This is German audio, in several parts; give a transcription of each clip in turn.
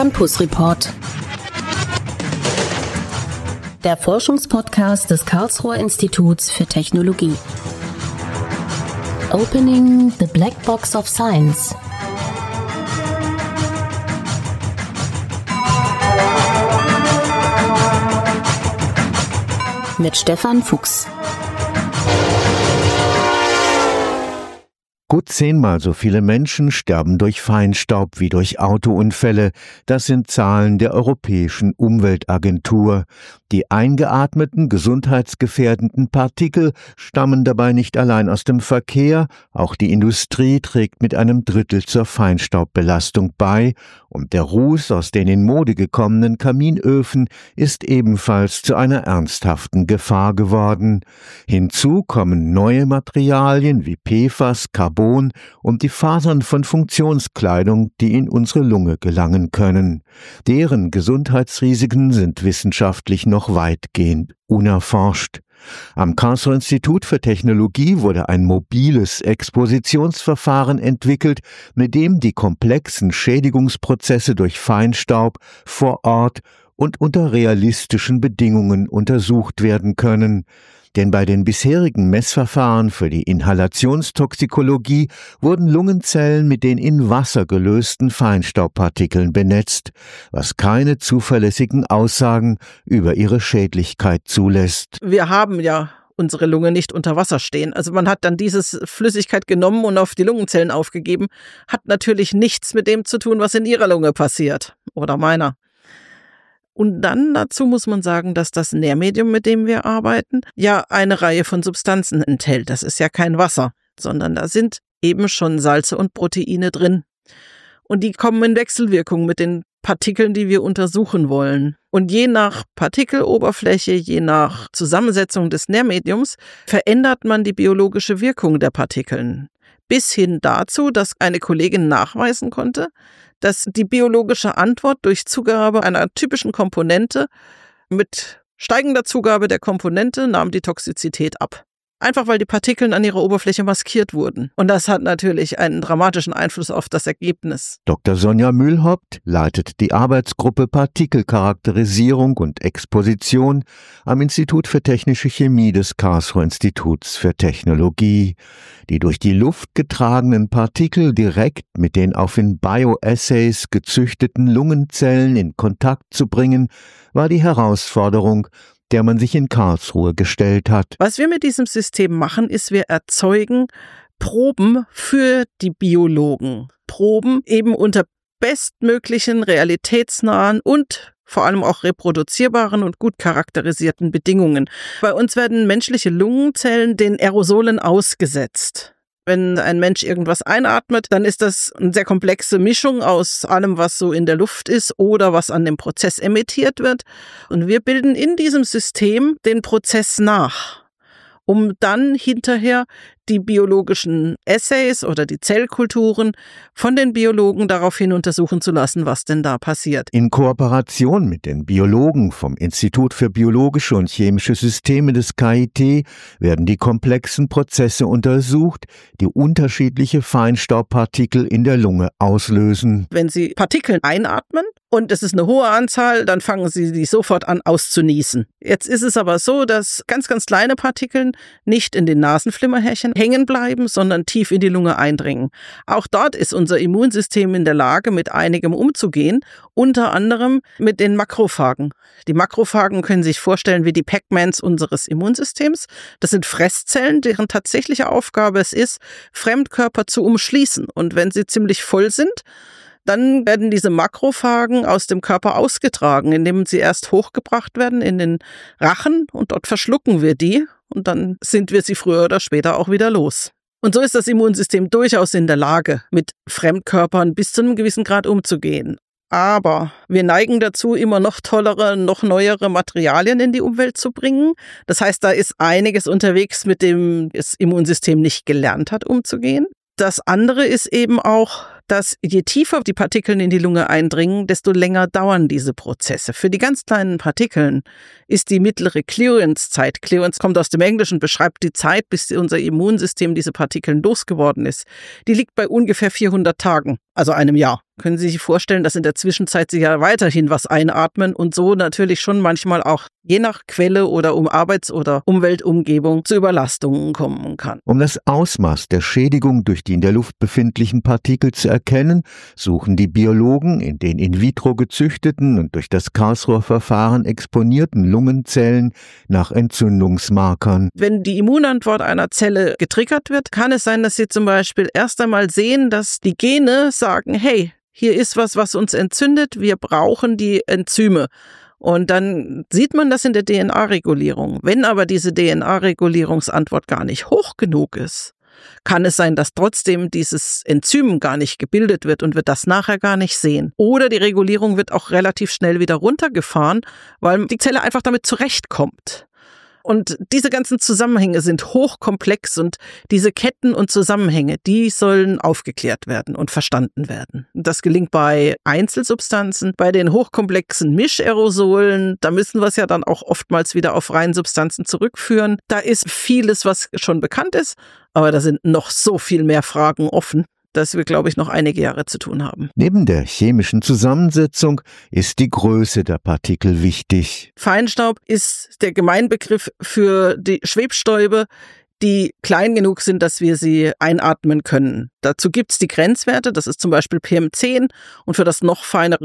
Campus Report. Der Forschungspodcast des Karlsruher Instituts für Technologie. Opening the Black Box of Science. Mit Stefan Fuchs. Gut 10-mal so viele Menschen sterben durch Feinstaub wie durch Autounfälle. Das sind Zahlen der Europäischen Umweltagentur. Die eingeatmeten, gesundheitsgefährdenden Partikel stammen dabei nicht allein aus dem Verkehr, auch die Industrie trägt mit einem Drittel zur Feinstaubbelastung bei und der Ruß aus den in Mode gekommenen Kaminöfen ist ebenfalls zu einer ernsthaften Gefahr geworden. Hinzu kommen neue Materialien wie PFAS, Carbon und die Fasern von Funktionskleidung, die in unsere Lunge gelangen können. Deren Gesundheitsrisiken sind wissenschaftlich noch weitgehend unerforscht. Am Karlsruher Institut für Technologie wurde ein mobiles Expositionsverfahren entwickelt, mit dem die komplexen Schädigungsprozesse durch Feinstaub vor Ort und unter realistischen Bedingungen untersucht werden können. Denn bei den bisherigen Messverfahren für die Inhalationstoxikologie wurden Lungenzellen mit den in Wasser gelösten Feinstaubpartikeln benetzt, was keine zuverlässigen Aussagen über ihre Schädlichkeit zulässt. Wir haben ja unsere Lunge nicht unter Wasser stehen. Also man hat dann diese Flüssigkeit genommen und auf die Lungenzellen aufgegeben. Hat natürlich nichts mit dem zu tun, was in ihrer Lunge passiert oder meiner. Und dann dazu muss man sagen, dass das Nährmedium, mit dem wir arbeiten, ja eine Reihe von Substanzen enthält. Das ist ja kein Wasser, sondern da sind eben schon Salze und Proteine drin. Und die kommen in Wechselwirkung mit den Partikeln, die wir untersuchen wollen. Und je nach Partikeloberfläche, je nach Zusammensetzung des Nährmediums, verändert man die biologische Wirkung der Partikeln. Bis hin dazu, dass eine Kollegin nachweisen konnte, dass die biologische Antwort durch Zugabe einer typischen Komponente mit steigender Zugabe der Komponente nahm die Toxizität ab. Einfach weil die Partikeln an ihrer Oberfläche maskiert wurden. Und das hat natürlich einen dramatischen Einfluss auf das Ergebnis. Dr. Sonja Mühlhaupt leitet die Arbeitsgruppe Partikelcharakterisierung und Exposition am Institut für Technische Chemie des Karlsruher Instituts für Technologie. Die durch die Luft getragenen Partikel direkt mit den auf in Bioassays gezüchteten Lungenzellen in Kontakt zu bringen, war die Herausforderung, der man sich in Karlsruhe gestellt hat. Was wir mit diesem System machen, ist, wir erzeugen Proben für die Biologen. Proben eben unter bestmöglichen, realitätsnahen und vor allem auch reproduzierbaren und gut charakterisierten Bedingungen. Bei uns werden menschliche Lungenzellen den Aerosolen ausgesetzt. Wenn ein Mensch irgendwas einatmet, dann ist das eine sehr komplexe Mischung aus allem, was so in der Luft ist oder was an dem Prozess emittiert wird. Und wir bilden in diesem System den Prozess nach, um dann hinterher die biologischen Assays oder die Zellkulturen von den Biologen daraufhin untersuchen zu lassen, was denn da passiert. In Kooperation mit den Biologen vom Institut für biologische und chemische Systeme des KIT werden die komplexen Prozesse untersucht, die unterschiedliche Feinstaubpartikel in der Lunge auslösen. Wenn Sie Partikel einatmen und es ist eine hohe Anzahl, dann fangen Sie die sofort an auszunießen. Jetzt ist es aber so, dass ganz, ganz kleine Partikel nicht in den Nasenflimmerhärchen hängen bleiben, sondern tief in die Lunge eindringen. Auch dort ist unser Immunsystem in der Lage, mit einigem umzugehen, unter anderem mit den Makrophagen. Die Makrophagen können sich vorstellen wie die Pac-Mans unseres Immunsystems. Das sind Fresszellen, deren tatsächliche Aufgabe es ist, Fremdkörper zu umschließen. Und wenn sie ziemlich voll sind, dann werden diese Makrophagen aus dem Körper ausgetragen, indem sie erst hochgebracht werden in den Rachen und dort verschlucken wir die und dann sind wir sie früher oder später auch wieder los. Und so ist das Immunsystem durchaus in der Lage, mit Fremdkörpern bis zu einem gewissen Grad umzugehen. Aber wir neigen dazu, immer noch tollere, noch neuere Materialien in die Umwelt zu bringen. Das heißt, da ist einiges unterwegs, mit dem das Immunsystem nicht gelernt hat, umzugehen. Das andere ist eben auch, dass je tiefer die Partikel in die Lunge eindringen, desto länger dauern diese Prozesse. Für die ganz kleinen Partikeln ist die mittlere Clearance-Zeit, Clearance kommt aus dem Englischen, beschreibt die Zeit, bis unser Immunsystem diese Partikel losgeworden ist, die liegt bei ungefähr 400 Tagen. also einem Jahr. Können Sie sich vorstellen, dass in der Zwischenzeit Sie ja weiterhin was einatmen und so natürlich schon manchmal auch je nach Quelle oder Arbeits- oder Umweltumgebung zu Überlastungen kommen kann. Um das Ausmaß der Schädigung durch die in der Luft befindlichen Partikel zu erkennen, suchen die Biologen in den in vitro gezüchteten und durch das Karlsruher-Verfahren exponierten Lungenzellen nach Entzündungsmarkern. Wenn die Immunantwort einer Zelle getriggert wird, kann es sein, dass Sie zum Beispiel erst einmal sehen, dass die Gene sagen, hey, hier ist was uns entzündet, wir brauchen die Enzyme. Und dann sieht man das in der DNA-Regulierung. Wenn aber diese DNA-Regulierungsantwort gar nicht hoch genug ist, kann es sein, dass trotzdem dieses Enzym gar nicht gebildet wird und wir das nachher gar nicht sehen. Oder die Regulierung wird auch relativ schnell wieder runtergefahren, weil die Zelle einfach damit zurechtkommt. Und diese ganzen Zusammenhänge sind hochkomplex und diese Ketten und Zusammenhänge, die sollen aufgeklärt werden und verstanden werden. Das gelingt bei Einzelsubstanzen, bei den hochkomplexen Mischerosolen, da müssen wir es ja dann auch oftmals wieder auf Reinsubstanzen zurückführen. Da ist vieles, was schon bekannt ist, aber da sind noch so viel mehr Fragen offen, dass wir, glaube ich, noch einige Jahre zu tun haben. Neben der chemischen Zusammensetzung ist die Größe der Partikel wichtig. Feinstaub ist der Gemeinbegriff für die Schwebstäube, die klein genug sind, dass wir sie einatmen können. Dazu gibt es die Grenzwerte, das ist zum Beispiel PM10 und für das noch feinere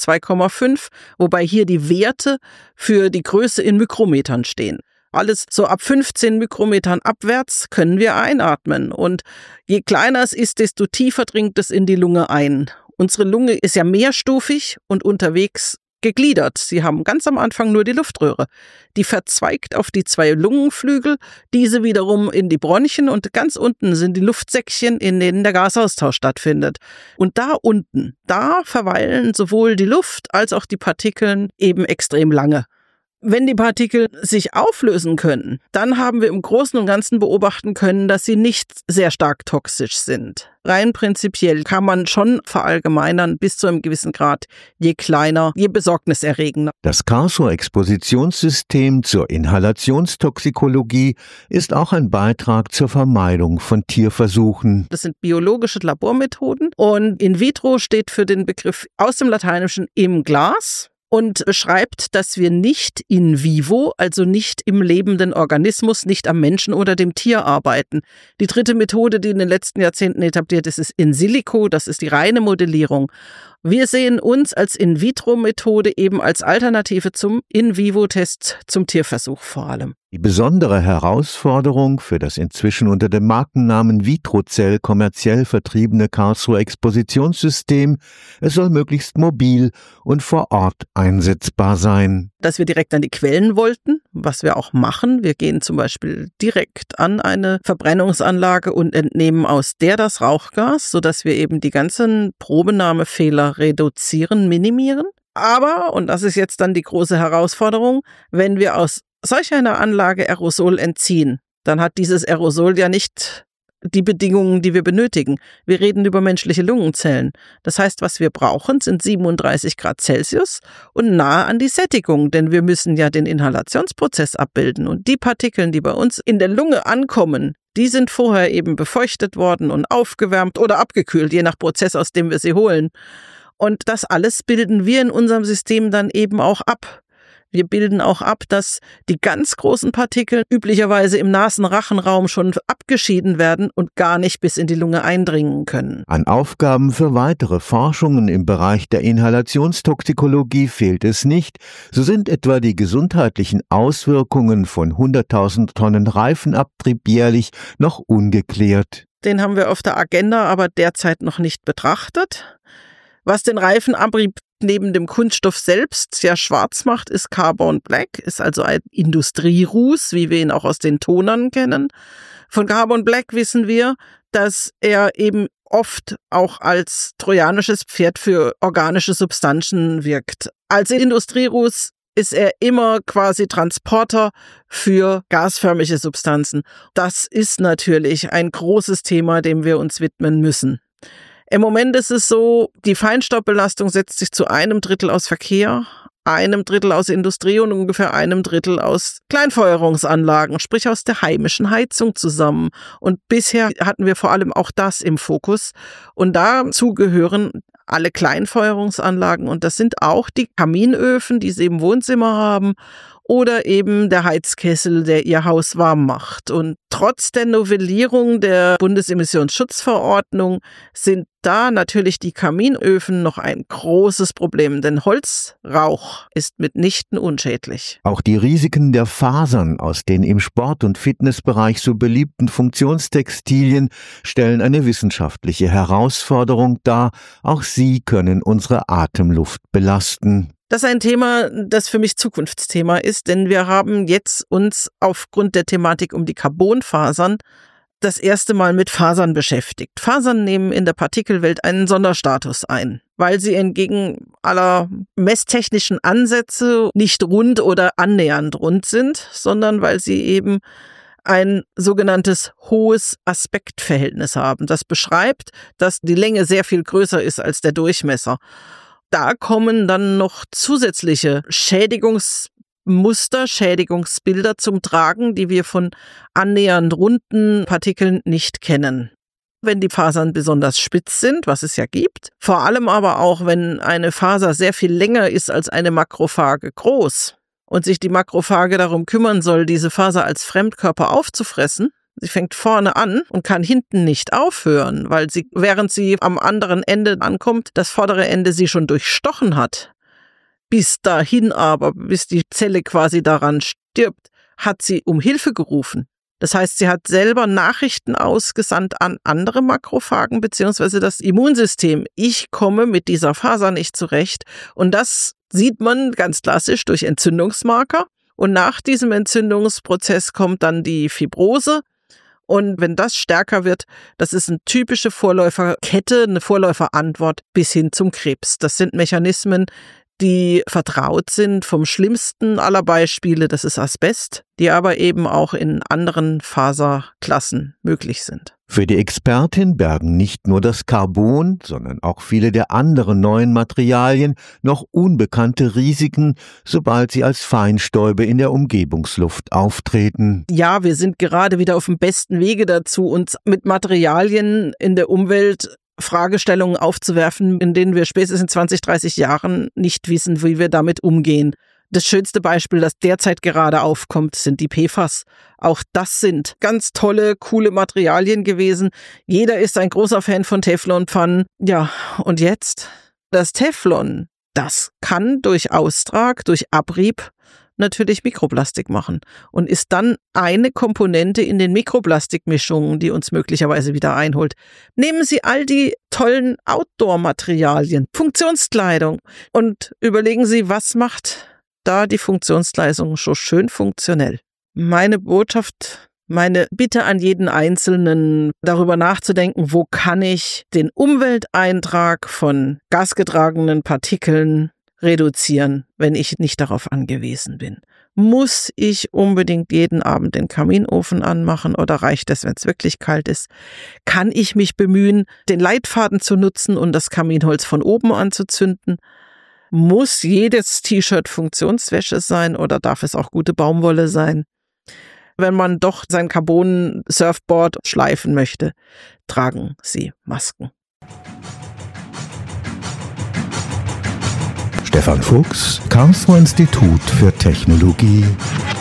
PM2,5, wobei hier die Werte für die Größe in Mikrometern stehen. Alles so ab 15 Mikrometern abwärts können wir einatmen. Und je kleiner es ist, desto tiefer dringt es in die Lunge ein. Unsere Lunge ist ja mehrstufig und unterwegs gegliedert. Sie haben ganz am Anfang nur die Luftröhre. Die verzweigt auf die 2 Lungenflügel, diese wiederum in die Bronchien und ganz unten sind die Luftsäckchen, in denen der Gasaustausch stattfindet. Und da unten, da verweilen sowohl die Luft als auch die Partikeln eben extrem lange. Wenn die Partikel sich auflösen können, dann haben wir im Großen und Ganzen beobachten können, dass sie nicht sehr stark toxisch sind. Rein prinzipiell kann man schon verallgemeinern bis zu einem gewissen Grad, je kleiner, je besorgniserregender. Das Karlsruher Expositionssystem zur Inhalationstoxikologie ist auch ein Beitrag zur Vermeidung von Tierversuchen. Das sind biologische Labormethoden und in vitro steht für den Begriff aus dem Lateinischen im Glas und beschreibt, dass wir nicht in vivo, also nicht im lebenden Organismus, nicht am Menschen oder dem Tier arbeiten. Die dritte Methode, die in den letzten Jahrzehnten etabliert ist, ist in silico, das ist die reine Modellierung. Wir sehen uns als In-vitro-Methode eben als Alternative zum In-vivo-Test zum Tierversuch vor allem. Die besondere Herausforderung für das inzwischen unter dem Markennamen Vitrocell kommerziell vertriebene Karlsruher Expositionssystem, es soll möglichst mobil und vor Ort einsetzbar sein. Dass wir direkt an die Quellen wollten, was wir auch machen. Wir gehen zum Beispiel direkt an eine Verbrennungsanlage und entnehmen aus der das Rauchgas, sodass wir eben die ganzen Probenahmefehler reduzieren, minimieren. Aber, und das ist jetzt dann die große Herausforderung, wenn wir aus solch einer Anlage Aerosol entziehen, dann hat dieses Aerosol ja nicht die Bedingungen, die wir benötigen. Wir reden über menschliche Lungenzellen. Das heißt, was wir brauchen, sind 37 Grad Celsius und nahe an die Sättigung, denn wir müssen ja den Inhalationsprozess abbilden. Und die Partikeln, die bei uns in der Lunge ankommen, die sind vorher eben befeuchtet worden und aufgewärmt oder abgekühlt, je nach Prozess, aus dem wir sie holen. Und das alles bilden wir in unserem System dann eben auch ab. Wir bilden auch ab, dass die ganz großen Partikel üblicherweise im Nasenrachenraum schon abgeschieden werden und gar nicht bis in die Lunge eindringen können. An Aufgaben für weitere Forschungen im Bereich der Inhalationstoxikologie fehlt es nicht. So sind etwa die gesundheitlichen Auswirkungen von 100.000 Tonnen Reifenabtrieb jährlich noch ungeklärt. Den haben wir auf der Agenda, aber derzeit noch nicht betrachtet. Was den Reifenabrieb neben dem Kunststoff selbst ja schwarz macht, ist Carbon Black, ist also ein Industrieruß, wie wir ihn auch aus den Tonern kennen. Von Carbon Black wissen wir, dass er eben oft auch als trojanisches Pferd für organische Substanzen wirkt. Als Industrieruß ist er immer quasi Transporter für gasförmige Substanzen. Das ist natürlich ein großes Thema, dem wir uns widmen müssen. Im Moment ist es so, die Feinstaubbelastung setzt sich zu 1/3 aus Verkehr, einem Drittel aus Industrie und ungefähr einem Drittel aus Kleinfeuerungsanlagen, sprich aus der heimischen Heizung zusammen. Und bisher hatten wir vor allem auch das im Fokus. Und dazu gehören alle Kleinfeuerungsanlagen und das sind auch die Kaminöfen, die Sie im Wohnzimmer haben, oder eben der Heizkessel, der Ihr Haus warm macht. Und trotz der Novellierung der Bundesemissionsschutzverordnung sind da natürlich die Kaminöfen noch ein großes Problem, denn Holzrauch ist mitnichten unschädlich. Auch die Risiken der Fasern aus den im Sport- und Fitnessbereich so beliebten Funktionstextilien stellen eine wissenschaftliche Herausforderung dar. Auch sie können unsere Atemluft belasten. Das ist ein Thema, das für mich Zukunftsthema ist, denn wir haben jetzt uns aufgrund der Thematik um die Carbonfasern das erste Mal mit Fasern beschäftigt. Fasern nehmen in der Partikelwelt einen Sonderstatus ein, weil sie entgegen aller messtechnischen Ansätze nicht rund oder annähernd rund sind, sondern weil sie eben ein sogenanntes hohes Aspektverhältnis haben. Das beschreibt, dass die Länge sehr viel größer ist als der Durchmesser. Da kommen dann noch zusätzliche Schädigungsmuster, Schädigungsbilder zum Tragen, die wir von annähernd runden Partikeln nicht kennen. Wenn die Fasern besonders spitz sind, was es ja gibt, vor allem aber auch, wenn eine Faser sehr viel länger ist als eine Makrophage groß und sich die Makrophage darum kümmern soll, diese Faser als Fremdkörper aufzufressen. Sie fängt vorne an und kann hinten nicht aufhören, weil sie, während sie am anderen Ende ankommt, das vordere Ende sie schon durchstochen hat. Bis dahin aber, bis die Zelle quasi daran stirbt, hat sie um Hilfe gerufen. Das heißt, sie hat selber Nachrichten ausgesandt an andere Makrophagen bzw. das Immunsystem. Ich komme mit dieser Faser nicht zurecht. Und das sieht man ganz klassisch durch Entzündungsmarker. Und nach diesem Entzündungsprozess kommt dann die Fibrose. Und wenn das stärker wird, das ist eine typische Vorläuferkette, eine Vorläuferantwort bis hin zum Krebs. Das sind Mechanismen, die vertraut sind vom schlimmsten aller Beispiele, das ist Asbest, die aber eben auch in anderen Faserklassen möglich sind. Für die Expertin bergen nicht nur das Carbon, sondern auch viele der anderen neuen Materialien noch unbekannte Risiken, sobald sie als Feinstäube in der Umgebungsluft auftreten. Ja, wir sind gerade wieder auf dem besten Wege dazu, uns mit Materialien in der Umwelt Fragestellungen aufzuwerfen, in denen wir spätestens in 20, 30 Jahren nicht wissen, wie wir damit umgehen. Das schönste Beispiel, das derzeit gerade aufkommt, sind die PFAS. Auch das sind ganz tolle, coole Materialien gewesen. Jeder ist ein großer Fan von Teflonpfannen. Ja, und jetzt? Das Teflon, das kann durch Austrag, durch Abrieb natürlich Mikroplastik machen und ist dann eine Komponente in den Mikroplastikmischungen, die uns möglicherweise wieder einholt. Nehmen Sie all die tollen Outdoor-Materialien, Funktionskleidung und überlegen Sie, was macht da die Funktionskleidung so schön funktionell. Meine Botschaft, meine Bitte an jeden Einzelnen, darüber nachzudenken, wo kann ich den Umwelteintrag von gasgetragenen Partikeln reduzieren, wenn ich nicht darauf angewiesen bin. Muss ich unbedingt jeden Abend den Kaminofen anmachen oder reicht es, wenn es wirklich kalt ist? Kann ich mich bemühen, den Leitfaden zu nutzen und das Kaminholz von oben anzuzünden? Muss jedes T-Shirt Funktionswäsche sein oder darf es auch gute Baumwolle sein? Wenn man doch sein Carbon-Surfboard schleifen möchte, tragen Sie Masken. Stefan Fuchs, Karlsruher Institut für Technologie.